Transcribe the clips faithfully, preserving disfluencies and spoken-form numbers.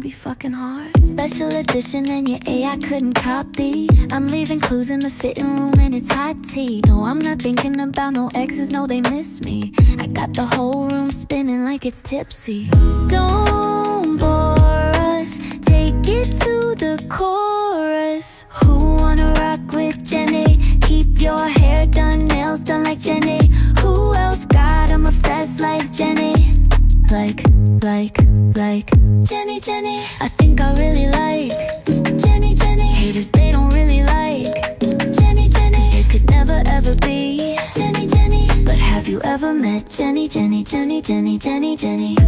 be fucking hard. Special edition and your A I couldn't copy. I'm leaving clues in the fitting room and it's hot tea. No, I'm not thinking about no exes, no, they miss me. I got the whole room spinning like it's tipsy. Don't bore us, take it to the chorus. Who wanna rock with Jenny? Keep your hair done, nails done like Jenny. Who else got 'em obsessed like Jenny? Like, like, like Jenny, Jenny. I think I really like Jenny, Jenny. Haters, they don't really like Jenny, Jenny, 'cause they could never ever be Jenny, Jenny. But have you ever met Jenny, Jenny, Jenny, Jenny, Jenny, Jenny?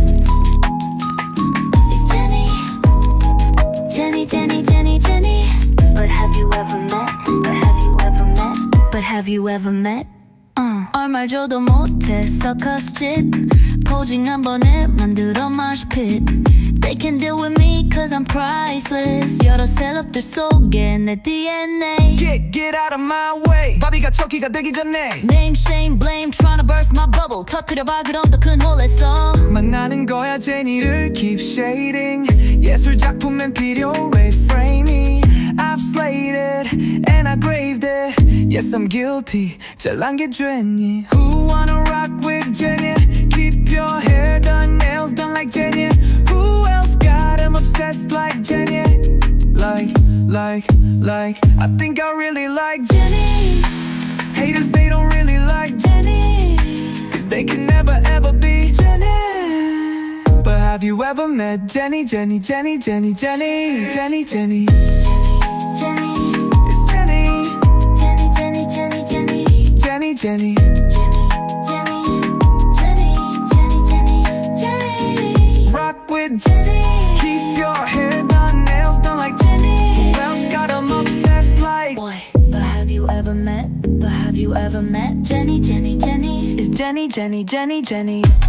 It's Jenny, Jenny, Jenny, Jenny, Jenny. But have you ever met? But have you ever met? But have you ever met? Uh. 얼마 줘도 못해 circus chip. 포징 한 번에 만들어 mosh pit. They can deal with me cause I'm priceless. 여러 셀럽들 속에 내 디엔에이. Get, get out of my way. 바비가 척키가 되기 전에 Name, shame, blame, trying to burst my bubble. 터뜨려봐 그럼 더 큰 홀에서 만나는 거야 제니를 keep shading. 예술 작품엔 필요해 framing. I've slayed it and I graved it. Yes, I'm guilty. 잘난 게 죄니. Who wanna rock with Jenny? Keep your hair done, nails done like Jenny. Who else got 'em obsessed like Jenny? Like, like, like I think I really like Jenny. Haters, they don't really like Jenny, 'cause they can never ever be Jenny. But have you ever met Jenny, Jenny, Jenny, Jenny, Jenny, Jenny, Jenny? Jenny, It's Jenny, Jenny, Jenny, Jenny, Jenny, Jenny, Jenny. Jenny, Jenny, Jenny, Jenny, Jenny, Jenny. Rock with Jenny. Keep your hair done, nails done like Jenny. Who else got 'em obsessed like? Boy, but have you ever met? But have you ever met Jenny, Jenny, Jenny? It's Jenny, Jenny, Jenny, Jenny.